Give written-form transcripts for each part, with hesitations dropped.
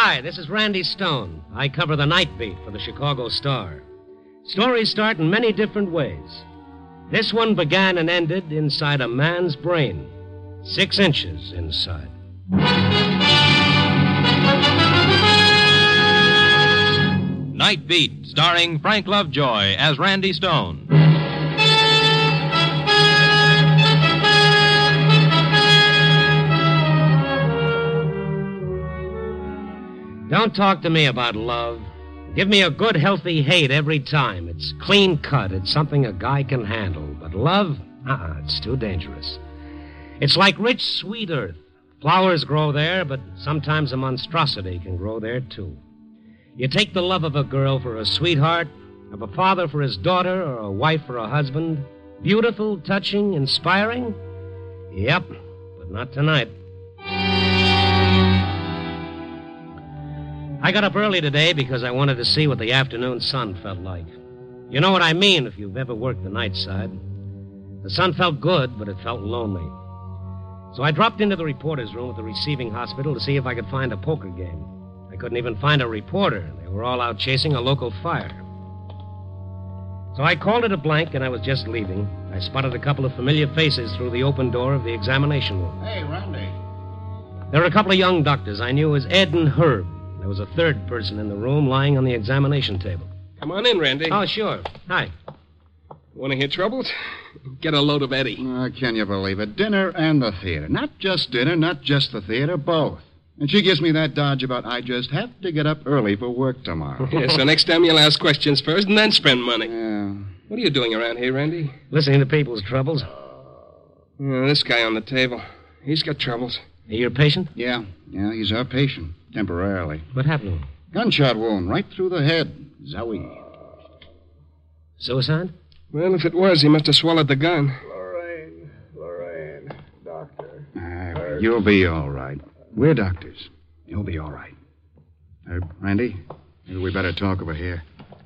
Hi, this is Randy Stone. I cover the night beat for the Chicago Star. Stories start in many different ways. This one began and ended inside a man's brain, 6 inches inside. Night Beat, starring Frank Lovejoy as Randy Stone. Don't talk to me about love. Give me a good, healthy hate every time. It's clean cut. It's something a guy can handle. But love? It's too dangerous. It's like rich, sweet earth. Flowers grow there, but sometimes a monstrosity can grow there, too. You take the love of a girl for a sweetheart, of a father for his daughter, or a wife for a husband. Beautiful, touching, inspiring? Yep, but not tonight. I got up early today because I wanted to see what the afternoon sun felt like. You know what I mean if you've ever worked the night side. The sun felt good, but it felt lonely. So I dropped into the reporter's room at the receiving hospital to see if I could find a poker game. I couldn't even find a reporter. They were all out chasing a local fire. So I called it a blank, and I was just leaving. I spotted a couple of familiar faces through the open door of the examination room. Hey, Randy. There were a couple of young doctors I knew as Ed and Herb. There was a third person in the room lying on the examination table. Come on in, Randy. Oh, sure. Hi. Want to hear troubles? Get a load of Eddie. Can you believe it? Dinner and the theater. Not just dinner, not just the theater, both. And she gives me that dodge about I just have to get up early for work tomorrow. Yeah, so next time you'll ask questions first and then spend money. Yeah. What are you doing around here, Randy? Listening to people's troubles. This guy on the table. He's got troubles. Are you a patient? Yeah, he's our patient. Temporarily. What happened to him? Gunshot wound right through the head. Zowie. Suicide? Well, if it was, he must have swallowed the gun. Lorraine, doctor. You'll be all right. We're doctors. You'll be all right. Randy, maybe we better talk over here.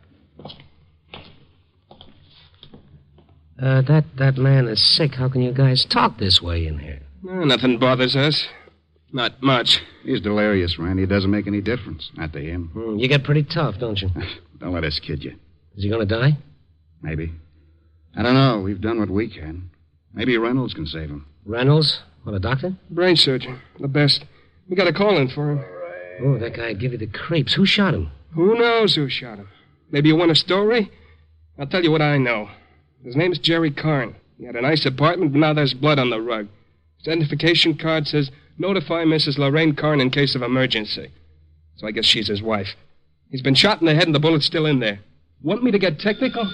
That man is sick. How can you guys talk this way in here? Nothing bothers us. Not much. He's delirious, Randy. It doesn't make any difference. Not to him. You get pretty tough, don't you? Don't let us kid you. Is he going to die? Maybe. I don't know. We've done what we can. Maybe Reynolds can save him. Reynolds? What, a doctor? Brain surgeon. The best. We got a call in for him. Oh, that guy'd give you the creeps. Who shot him? Who knows who shot him? Maybe you want a story? I'll tell you what I know. His name's Jerry Karn. He had a nice apartment, but now there's blood on the rug. His identification card says, notify Mrs. Lorraine Karn in case of emergency. So I guess she's his wife. He's been shot in the head and the bullet's still in there. Want me to get technical?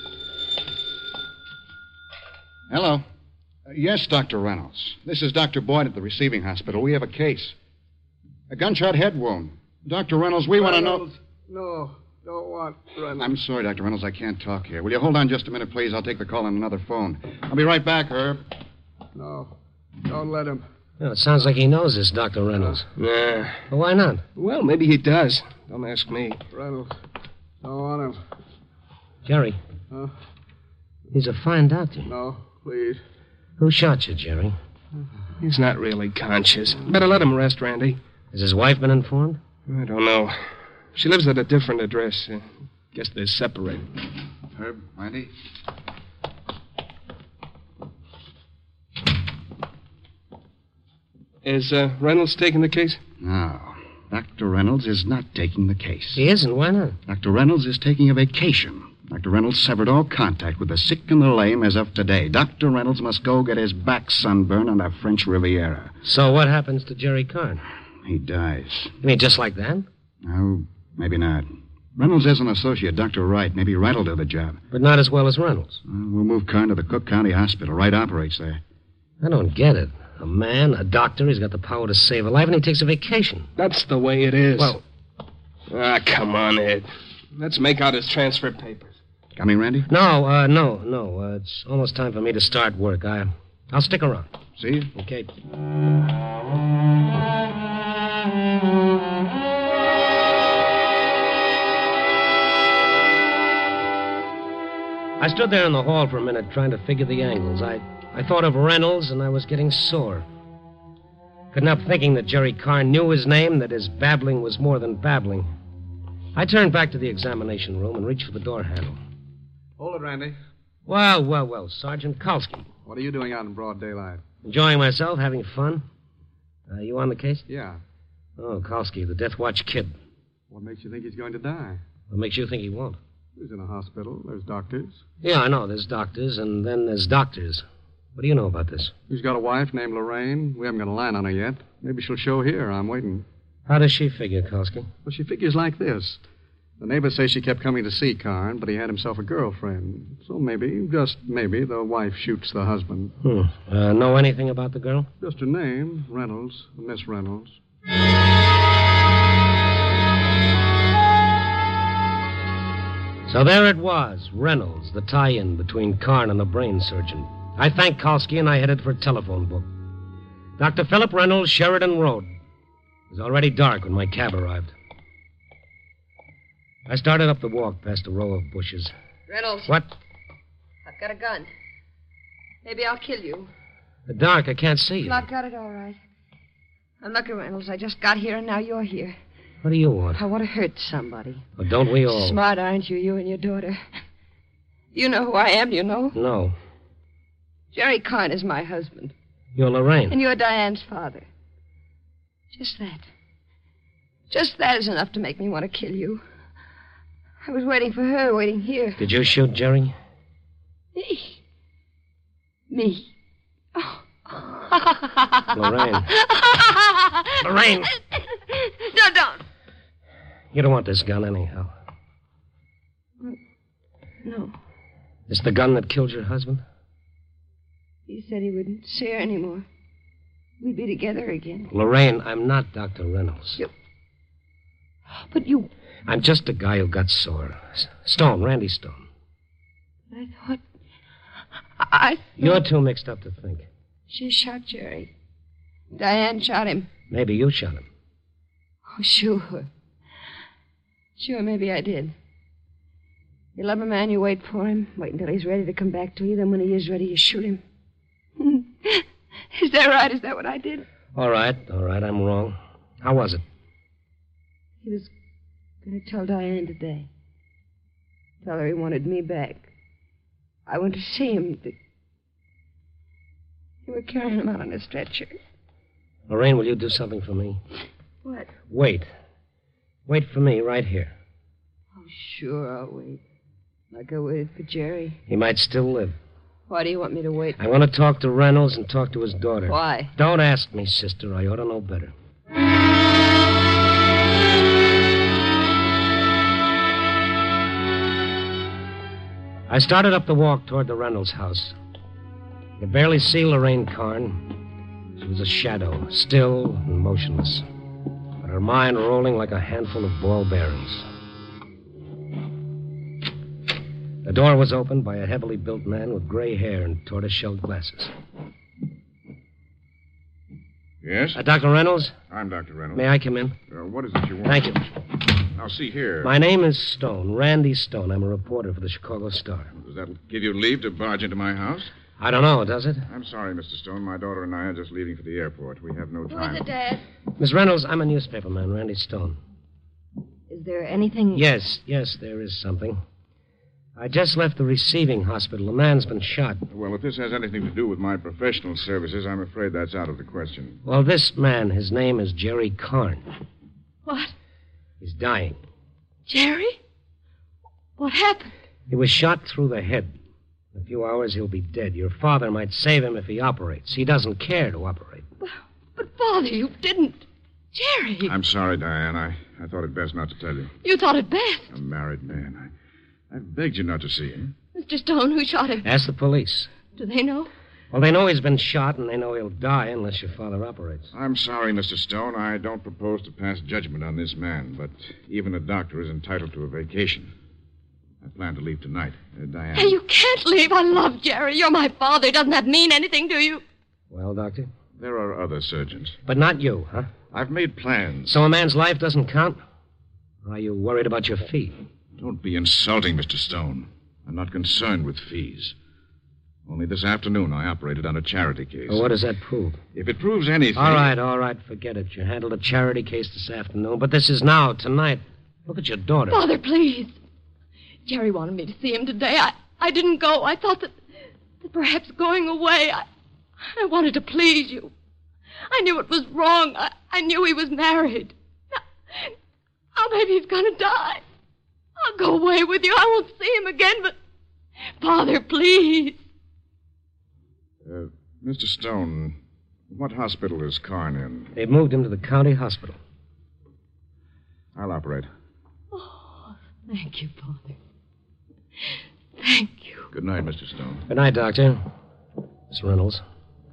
Hello. Yes, Dr. Reynolds. This is Dr. Boyd at the receiving hospital. We have a case. A gunshot head wound. Dr. Reynolds, we want to know... No, don't want Reynolds. I'm sorry, Dr. Reynolds. I can't talk here. Will you hold on just a minute, please? I'll take the call on another phone. I'll be right back, Herb. No, don't let him. Well, it sounds like he knows this, Dr. Reynolds. Nah. Well, why not? Well, maybe he does. Don't ask me. Reynolds, don't want him. Jerry. Huh? He's a fine doctor. No, please. Who shot you, Jerry? He's not really conscious. Better let him rest, Randy. Has his wife been informed? I don't know. She lives at a different address. Guess they're separated. Herb, Randy? Is Reynolds taking the case? No. Dr. Reynolds is not taking the case. He isn't? Why not? Dr. Reynolds is taking a vacation. Dr. Reynolds severed all contact with the sick and the lame as of today. Dr. Reynolds must go get his back sunburned on the French Riviera. So what happens to Jerry Karn? He dies. You mean just like that? No, maybe not. Reynolds has an associate, Dr. Wright. Maybe Wright will do the job. But not as well as Reynolds. We'll move Karn to the Cook County Hospital. Wright operates there. I don't get it. A man, a doctor, he's got the power to save a life, and he takes a vacation. That's the way it is. Well... come on, Ed. Let's make out his transfer papers. Coming, Randy? No. It's almost time for me to start work. I'll stick around. See you. Okay. I stood there in the hall for a minute trying to figure the angles. I thought of Reynolds, and I was getting sore. Couldn't help thinking that Jerry Karn knew his name, that his babbling was more than babbling. I turned back to the examination room and reached for the door handle. Hold it, Randy. Well, Sergeant Kalski. What are you doing out in broad daylight? Enjoying myself, having fun. You on the case? Yeah. Oh, Kalski, the Death Watch kid. What makes you think he's going to die? What makes you think he won't? He's in a hospital. There's doctors. Yeah, I know. There's doctors, and then there's doctors. What do you know about this? He's got a wife named Lorraine. We haven't got a line on her yet. Maybe she'll show here. I'm waiting. How does she figure, Kalski? Well, she figures like this. The neighbors say she kept coming to see Karn, but he had himself a girlfriend. So maybe, just maybe, the wife shoots the husband. Know anything about the girl? Just her name, Reynolds, Miss Reynolds. So there it was, Reynolds, the tie-in between Karn and the brain surgeon. I thanked Kalski and I headed for a telephone book. Dr. Philip Reynolds, Sheridan Road. It was already dark when my cab arrived. I started up the walk past a row of bushes. Reynolds. What? I've got a gun. Maybe I'll kill you. The dark, I can't see you. Well, I've got it all right. I'm lucky, Reynolds. I just got here and now you're here. What do you want? I want to hurt somebody. Well, don't we all? Smart, aren't you? You and your daughter. You know who I am, you know? No. Jerry Karn is my husband. You're Lorraine. And you're Diane's father. Just that. Just that is enough to make me want to kill you. I was waiting for her, waiting here. Did you shoot Jerry? Me? Oh. Lorraine. Lorraine! No, don't. You don't want this gun anyhow. No. It's the gun that killed your husband? He said he wouldn't see her anymore. We'd be together again. Lorraine, I'm not Dr. Reynolds. But you... I'm just a guy who got sore. Stone, Randy Stone. I thought... You're too mixed up to think. She shot Jerry. Diane shot him. Maybe you shot him. Oh, sure. Sure, maybe I did. You love a man, you wait for him. Wait until he's ready to come back to you. Then when he is ready, you shoot him. Is that right? Is that what I did? All right. I'm wrong. How was it? He was going to tell Diane today. Tell her he wanted me back. I went to see him. They were carrying him out on a stretcher. Lorraine, will you do something for me? What? Wait. Wait for me right here. Oh, sure, I'll wait. Like I waited for Jerry. He might still live. Why do you want me to wait? I want to talk to Reynolds and talk to his daughter. Why? Don't ask me, sister. I ought to know better. I started up the walk toward the Reynolds house. I could barely see Lorraine Karn. She was a shadow, still and motionless, but her mind rolling like a handful of ball bearings. The door was opened by a heavily built man with gray hair and tortoise-shell glasses. Yes? Dr. Reynolds? I'm Dr. Reynolds. May I come in? What is it you want? Thank you. Now, see here. My name is Stone, Randy Stone. I'm a reporter for the Chicago Star. Does that give you leave to barge into my house? I don't know, does it? I'm sorry, Mr. Stone. My daughter and I are just leaving for the airport. We have no time. Who is it, Dad? Miss Reynolds, I'm a newspaperman, Randy Stone. Is there anything... Yes, there is something. I just left the receiving hospital. A man's been shot. Well, if this has anything to do with my professional services, I'm afraid that's out of the question. Well, this man, his name is Jerry Karn. What? He's dying. Jerry? What happened? He was shot through the head. In a few hours, he'll be dead. Your father might save him if he operates. He doesn't care to operate. But Father, you didn't. Jerry. I'm sorry, Diane. I thought it best not to tell you. You thought it best. A married man. I've begged you not to see him. Mr. Stone, who shot him? Ask the police. Do they know? Well, they know he's been shot, and they know he'll die unless your father operates. I'm sorry, Mr. Stone. I don't propose to pass judgment on this man, but even a doctor is entitled to a vacation. I plan to leave tonight. Diane. Hey, you can't leave. I love Jerry. You're my father. Doesn't that mean anything to you? Well, Doctor? There are other surgeons. But not you, huh? I've made plans. So a man's life doesn't count? Or are you worried about your fee? Don't be insulting, Mr. Stone. I'm not concerned with fees. Only this afternoon I operated on a charity case. Well, what does that prove? If it proves anything... All right, forget it. You handled a charity case this afternoon, but this is now, tonight. Look at your daughter. Father, please. Jerry wanted me to see him today. I didn't go. I thought that perhaps going away, I wanted to please you. I knew it was wrong. I knew he was married. Now maybe he's going to die. I'll go away with you. I won't see him again, but... Father, please. Mr. Stone, what hospital is Karn in? They've moved him to the county hospital. I'll operate. Oh, thank you, Father. Thank you. Good night, Mr. Stone. Good night, Doctor. Miss Reynolds.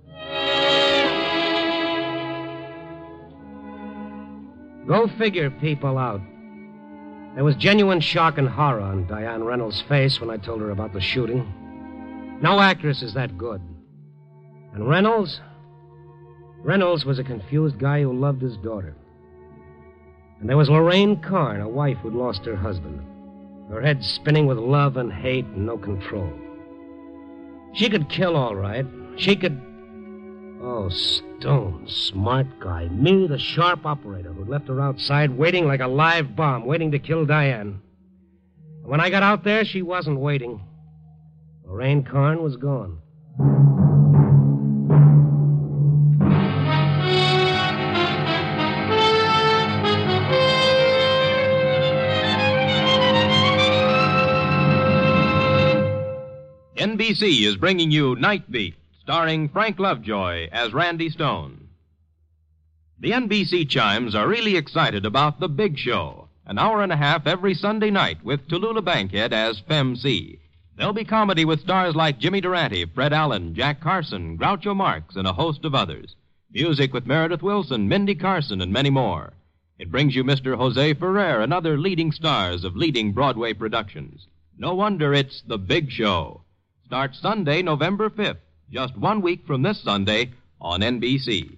Go figure people out. There was genuine shock and horror on Diane Reynolds' face when I told her about the shooting. No actress is that good. And Reynolds was a confused guy who loved his daughter. And there was Lorraine Karn, a wife who'd lost her husband. Her head spinning with love and hate and no control. She could kill all right. She could... Oh, Stone, smart guy. Me, the sharp operator who'd left her outside waiting like a live bomb, waiting to kill Diane. And when I got out there, she wasn't waiting. Lorraine Karn was gone. NBC is bringing you Night Beat, starring Frank Lovejoy as Randy Stone. The NBC chimes are really excited about The Big Show, an hour and a half every Sunday night with Tallulah Bankhead as Fem C. There'll be comedy with stars like Jimmy Durante, Fred Allen, Jack Carson, Groucho Marx, and a host of others. Music with Meredith Wilson, Mindy Carson, and many more. It brings you Mr. Jose Ferrer and other leading stars of leading Broadway productions. No wonder it's The Big Show. Starts Sunday, November 5th, just 1 week from this Sunday on NBC.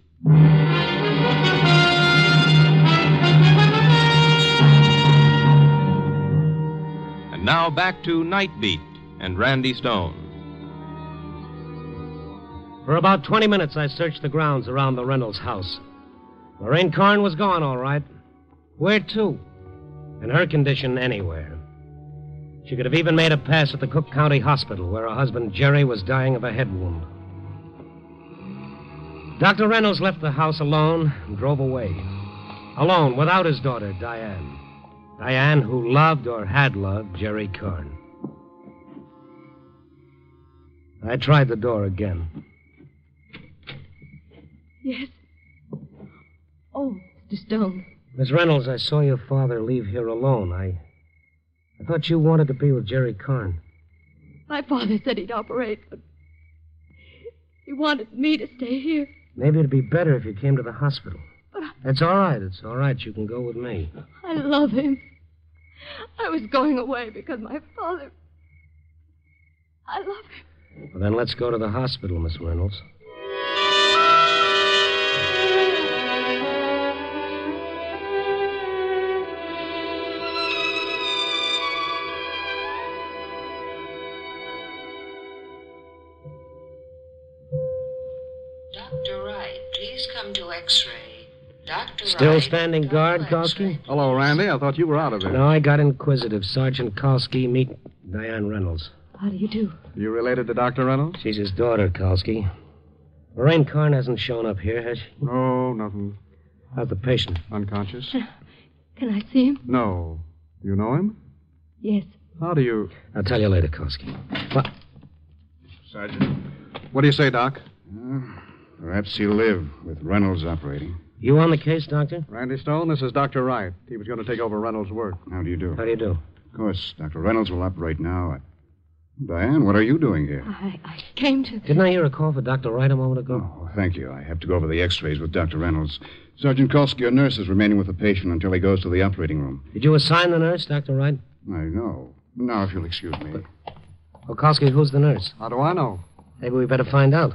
And now back to Night Beat and Randy Stone. For about 20 minutes, I searched the grounds around the Reynolds house. Lorraine Karn was gone, all right. Where to? In her condition, anywhere. She could have even made a pass at the Cook County Hospital, where her husband, Jerry, was dying of a head wound. Dr. Reynolds left the house alone and drove away. Alone, without his daughter, Diane. Diane, who loved or had loved Jerry Karn. I tried the door again. Yes. Oh, Mr. Stone. Miss Reynolds, I saw your father leave here alone. I thought you wanted to be with Jerry Karn. My father said he'd operate, but he wanted me to stay here. Maybe it'd be better if you came to the hospital. But It's all right. It's all right. You can go with me. I love him. I was going away because my father... I love him. Well, then let's go to the hospital, Miss Reynolds. Dr. Wright, please come to X-ray. Dr. Still Wright, standing come guard, to X-ray. Kowski? Hello, Randy. I thought you were out of it. No, I got inquisitive. Sergeant Kowski, meet Diane Reynolds. How do you do? You related to Dr. Reynolds? She's his daughter, Kowski. Lorraine Karn hasn't shown up here, has she? No, nothing. How's the patient? Unconscious? Can I see him? No. You know him? Yes. How do you... I'll tell you later, Kowski. What? Sergeant. What do you say, Doc? Perhaps he'll live with Reynolds operating. You on the case, Doctor? Randy Stone, this is Dr. Wright. He was going to take over Reynolds' work. How do you do? How do you do? Of course, Dr. Reynolds will operate now. Diane, what are you doing here? I came to... Didn't I hear a call for Dr. Wright a moment ago? Oh, thank you. I have to go over the x-rays with Dr. Reynolds. Sergeant Kolsky, a nurse, is remaining with the patient until he goes to the operating room. Did you assign the nurse, Dr. Wright? I know. Now, if you'll excuse me. Oh, Kowski, who's the nurse? How do I know? Maybe we better find out.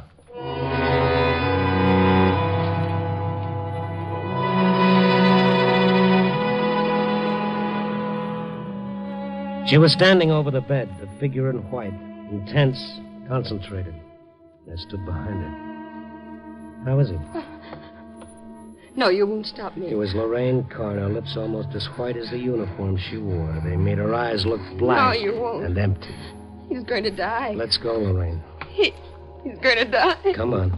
She was standing over the bed, a figure in white, intense, Concentrated. I stood behind her. How is he? No, you won't stop me. It was Lorraine Carn, her lips almost as white as the uniform she wore. They made her eyes look black No, you won't. and empty. He's going to die. Let's go, Lorraine. He's going to die. Come on.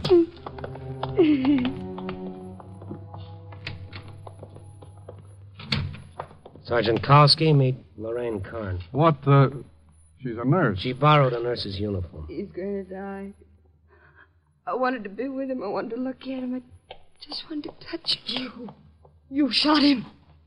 Sergeant Kowski, meet Lorraine Carn. What the... She's a nurse. She borrowed a nurse's uniform. He's going to die. I wanted to be with him. I wanted to look at him. I just wanted to touch him. You shot him.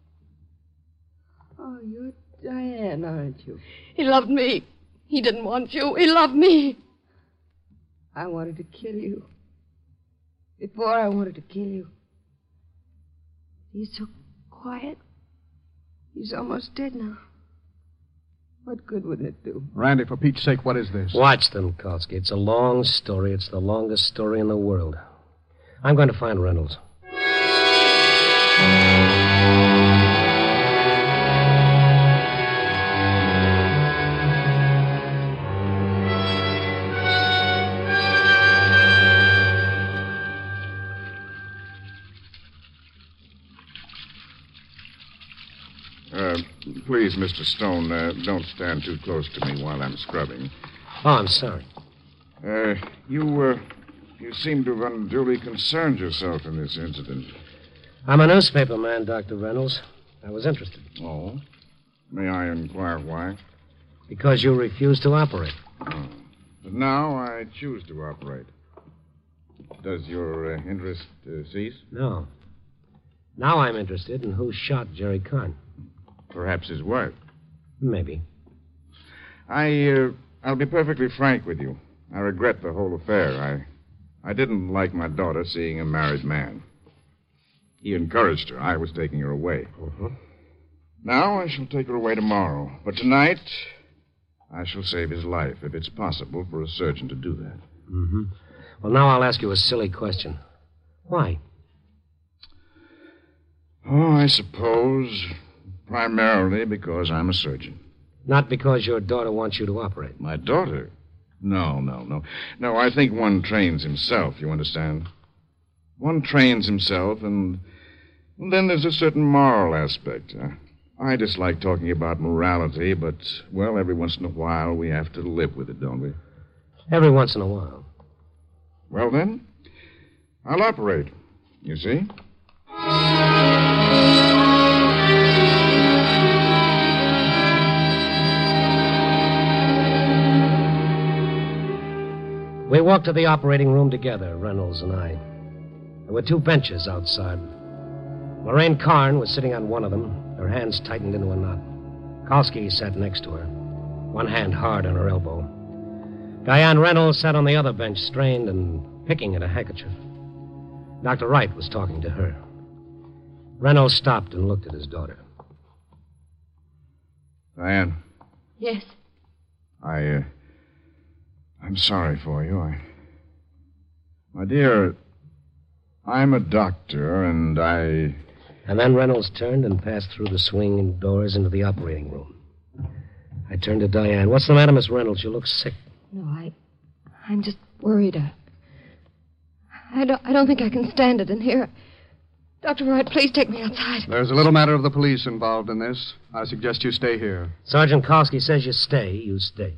Oh, you're Diane, aren't you? He loved me. He didn't want you. He loved me. I wanted to kill you. Before I wanted to kill you. He's so quiet. He's almost dead now. What good would it do? Randy, for Pete's sake, what is this? Watch them, Kowski. It's a long story. It's the longest story in the world. I'm going to find Reynolds. Please, Mr. Stone, don't stand too close to me while I'm scrubbing. Oh, I'm sorry. You seem to have unduly concerned yourself in this incident. I'm a newspaper man, Dr. Reynolds. I was interested. Oh? May I inquire why? Because you refused to operate. Oh. But now I choose to operate. Does your interest cease? No. Now I'm interested in who shot Jerry Carn. Perhaps his wife. Maybe. I'll be perfectly frank with you. I regret the whole affair. I didn't like my daughter seeing a married man. He encouraged her. I was taking her away. Uh-huh. Now I shall take her away tomorrow. But tonight, I shall save his life, if it's possible for a surgeon to do that. Mm-hmm. Well, now I'll ask you a silly question. Why? Oh, I suppose primarily because I'm a surgeon. Not because your daughter wants you to operate. My daughter? No. No, I think one trains himself, you understand? One trains himself, and then there's a certain moral aspect. I dislike talking about morality, but, well, every once in a while we have to live with it, don't we? Every once in a while. Well, then, I'll operate, you see? We walked to the operating room together, Reynolds and I. There were two benches outside. Lorraine Carn was sitting on one of them, her hands tightened into a knot. Kowski sat next to her, one hand hard on her elbow. Diane Reynolds sat on the other bench, strained and picking at a handkerchief. Dr. Wright was talking to her. Reynolds stopped and looked at his daughter. Diane. Yes. I'm sorry for you. My dear, I'm a doctor, and And then Reynolds turned and passed through the swing doors into the operating room. I turned to Diane. What's the matter, Miss Reynolds? You look sick. No, I'm just worried. I don't think I can stand it in here. Dr. Wright, please take me outside. There's a little matter of the police involved in this. I suggest you stay here. Sergeant Kowski says you stay. You stay.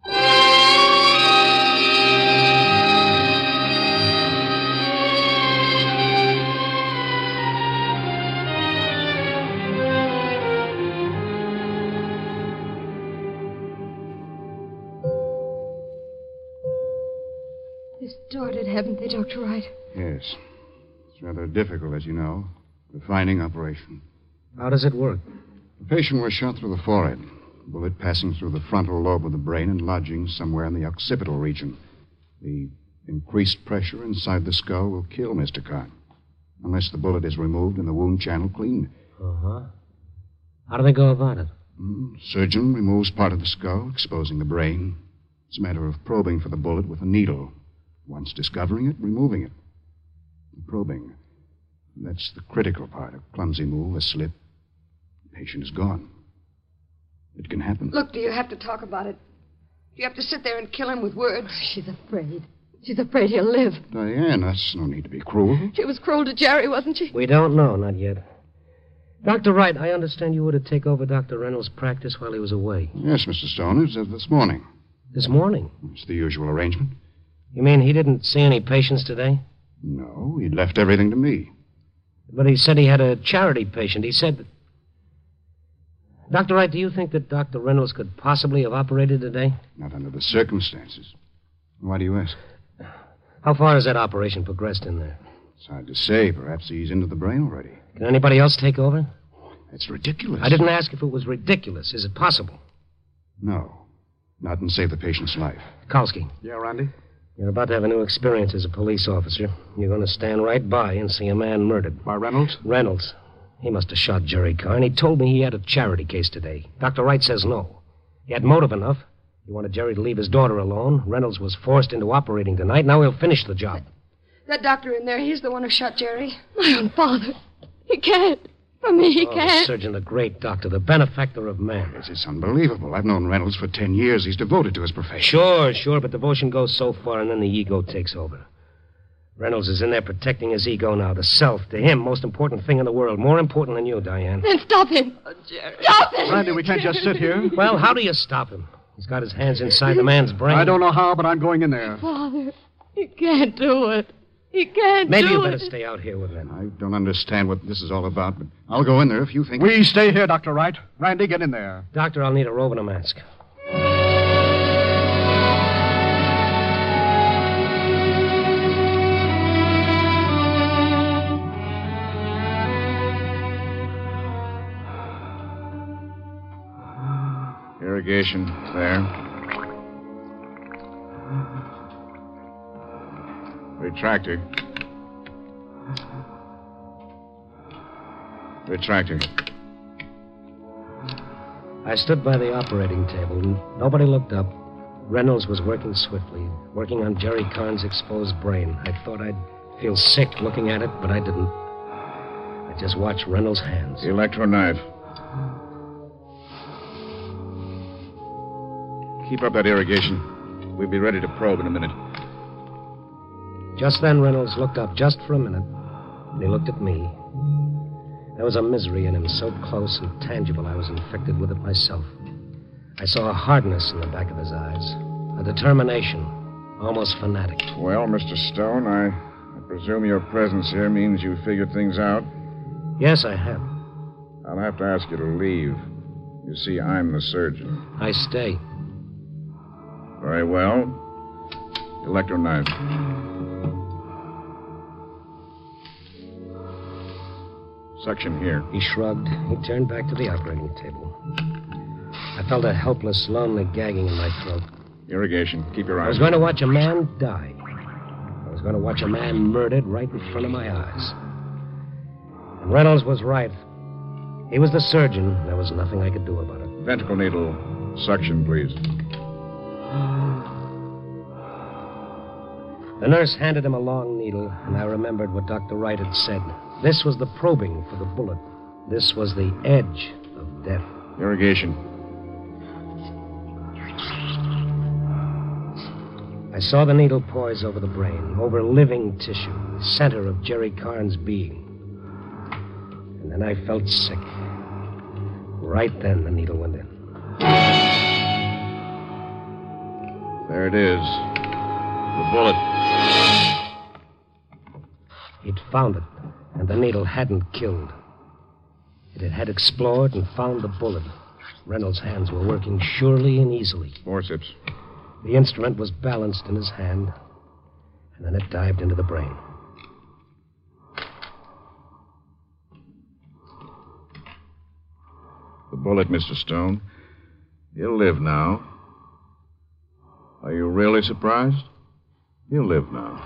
They started, haven't they, Dr. Wright? Yes. It's rather difficult, as you know. Refining operation. How does it work? The patient was shot through the forehead. Bullet passing through the frontal lobe of the brain and lodging somewhere in the occipital region. The increased pressure inside the skull will kill Mr. Carn. Unless the bullet is removed and the wound channel cleaned. Uh-huh. How do they go about it? Surgeon removes part of the skull, exposing the brain. It's a matter of probing for the bullet with a needle. Once discovering it, removing it. Probing. That's the critical part. A clumsy move, a slip. The patient is gone. It can happen. Look, do you have to talk about it? You have to sit there and kill him with words. She's afraid. She's afraid he'll live. Diane, that's no need to be cruel. She was cruel to Jerry, wasn't she? We don't know, not yet. Dr. Wright, I understand you were to take over Dr. Reynolds' practice while he was away. Yes, Mr. Stone. It was this morning. This morning? It's the usual arrangement. You mean he didn't see any patients today? No, he left everything to me. But he said he had a charity patient. He said that... Dr. Wright, do you think that Dr. Reynolds could possibly have operated today? Not under the circumstances. Why do you ask? How far has that operation progressed in there? It's hard to say. Perhaps he's into the brain already. Can anybody else take over? It's ridiculous. I didn't ask if it was ridiculous. Is it possible? No. Not and save the patient's life. Kalski. Yeah, Randy? You're about to have a new experience as a police officer. You're going to stand right by and see a man murdered. By Reynolds? Reynolds. He must have shot Jerry Carn. He told me he had a charity case today. Dr. Wright says no. He had motive enough. He wanted Jerry to leave his daughter alone. Reynolds was forced into operating tonight. Now he'll finish the job. That doctor in there, he's the one who shot Jerry. My own father. He can't. For me, he The can't. surgeon, the great doctor, the benefactor of man. It's unbelievable. I've known Reynolds for 10 years. He's devoted to his profession. Sure, but devotion goes so far and then the ego takes over. Reynolds is in there protecting his ego now, the self. To him, most important thing in the world. More important than you, Diane. Then stop him. Oh, Jerry. Stop him. Randy, we can't just sit here. Well, how do you stop him? He's got his hands inside the man's brain. I don't know how, but I'm going in there. Father, he can't do it. He can't Maybe do you better it. stay out here with them. I don't understand what this is all about, but I'll go in there if you think... We stay here, Dr. Wright. Randy, get in there. Doctor, I'll need a robe and a mask. Irrigation, there. Retractor. Retractor. I stood by the operating table, and nobody looked up. Reynolds was working swiftly, working on Jerry Carn's exposed brain. I thought I'd feel sick looking at it, but I didn't. I just watched Reynolds' hands. The electro-knife. Keep up that irrigation. We'll be ready to probe in a minute. Just then, Reynolds looked up just for a minute, and he looked at me. There was a misery in him so close and tangible I was infected with it myself. I saw a hardness in the back of his eyes, a determination, almost fanatic. Well, Mr. Stone, I presume your presence here means you figured things out? Yes, I have. I'll have to ask you to leave. You see, I'm the surgeon. I stay. Very well. Electro-knife. Suction here. He shrugged. He turned back to the operating table. I felt a helpless, lonely gagging in my throat. Irrigation. Keep your eyes. I was going to watch a man die. I was going to watch a man murdered right in front of my eyes. And Reynolds was right. He was the surgeon. There was nothing I could do about it. Ventricle needle. Suction, please. The nurse handed him a long needle, and I remembered what Dr. Wright had said. This was the probing for the bullet. This was the edge of death. Irrigation. I saw the needle poise over the brain, over living tissue, the center of Jerry Carn's being. And then I felt sick. Right then, the needle went in. There it is. The bullet. He'd found it, and the needle hadn't killed. It had explored and found the bullet. Reynolds' hands were working surely and easily. Forceps. The instrument was balanced in his hand, and then it dived into the brain. The bullet, Mr. Stone. He'll live now. Are you really surprised? He'll live now.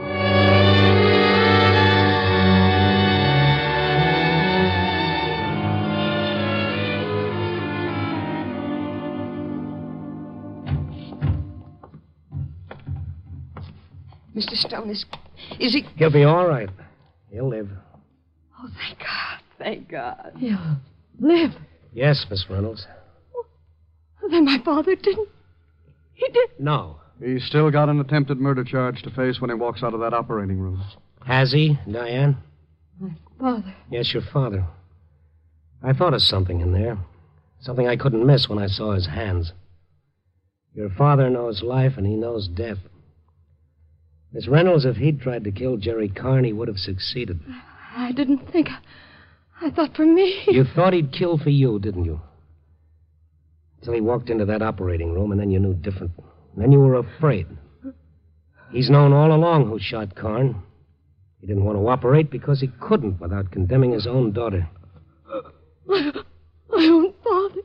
Mr. Stone, is he... He'll be all right. He'll live. Oh, thank God. Thank God. He'll live. Yes, Miss Reynolds. Then my father didn't. He did. No. He's still got an attempted murder charge to face when he walks out of that operating room. Has he, Diane? My father. Yes, your father. I thought of something in there. Something I couldn't miss when I saw his hands. Your father knows life and he knows death. Miss Reynolds, if he'd tried to kill Jerry Karn, he would have succeeded. I didn't think. I thought for me. You thought he'd kill for you, didn't you? Until he walked into that operating room, and then you knew different. And then you were afraid. He's known all along who shot Karn. He didn't want to operate because he couldn't without condemning his own daughter. My own father.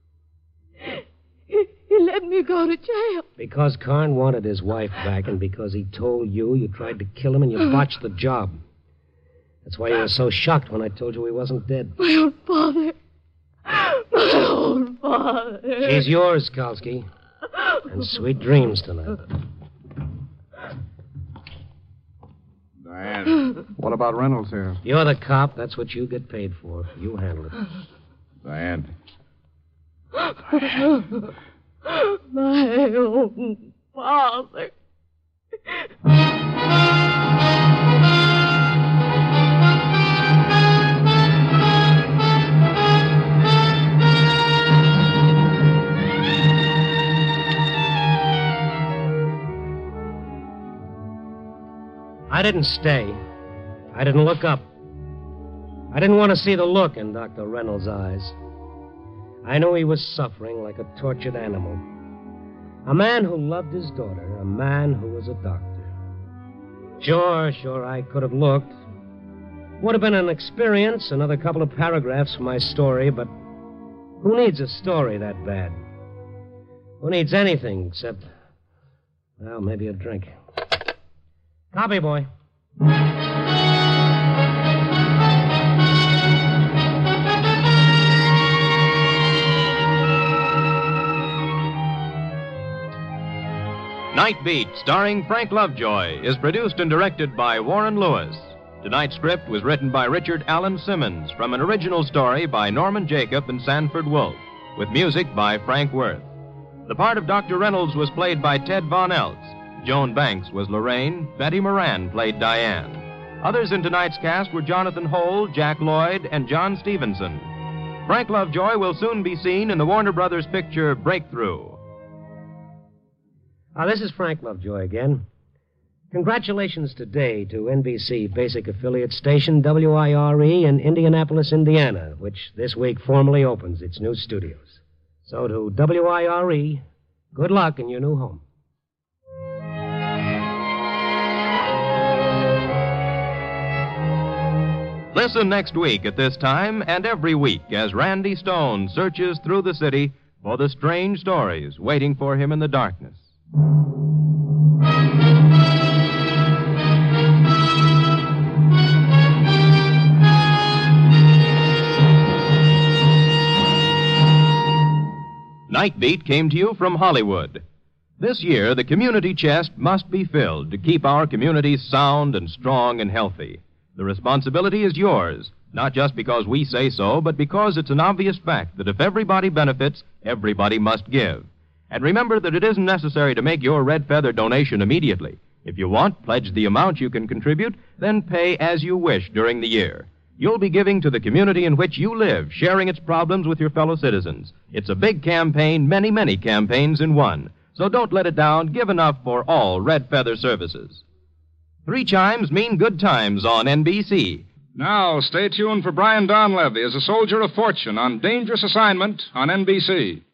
He let me go to jail. Because Karn wanted his wife back, and because he told you, you tried to kill him and you botched the job. That's why you were so shocked when I told you he wasn't dead. My own father. My own father. She's yours, Kalski. And sweet dreams tonight. Diane. What about Reynolds here? You're the cop. That's what you get paid for. You handle it. Diane. My own father. I didn't stay. I didn't look up. I didn't want to see the look in Dr. Reynolds' eyes. I knew he was suffering like a tortured animal. A man who loved his daughter, a man who was a doctor. Sure, I could have looked. Would have been an experience, another couple of paragraphs for my story, but who needs a story that bad? Who needs anything except, well, maybe a drink. Copy, boy. Night Beat, starring Frank Lovejoy, is produced and directed by Warren Lewis. Tonight's script was written by Richard Allen Simmons from an original story by Norman Jacob and Sanford Wolfe, with music by Frank Worth. The part of Dr. Reynolds was played by Ted Von Eltz. Joan Banks was Lorraine. Betty Moran played Diane. Others in tonight's cast were Jonathan Hole, Jack Lloyd, and John Stevenson. Frank Lovejoy will soon be seen in the Warner Brothers picture Breakthrough. This is Frank Lovejoy again. Congratulations today to NBC basic affiliate station WIRE in Indianapolis, Indiana, which this week formally opens its new studios. So to WIRE, good luck in your new home. Listen next week at this time and every week as Randy Stone searches through the city for the strange stories waiting for him in the darkness. Night Beat came to you from Hollywood. This year, the community chest must be filled to keep our communities sound and strong and healthy. The responsibility is yours, not just because we say so, but because it's an obvious fact that if everybody benefits, everybody must give. And remember that it isn't necessary to make your red feather donation immediately. If you want, pledge the amount you can contribute, then pay as you wish during the year. You'll be giving to the community in which you live, sharing its problems with your fellow citizens. It's a big campaign, many, many campaigns in one. So don't let it down. Give enough for all red feather services. 3 chimes mean good times on NBC. Now, stay tuned for Brian Donlevy as a soldier of fortune on Dangerous Assignment on NBC.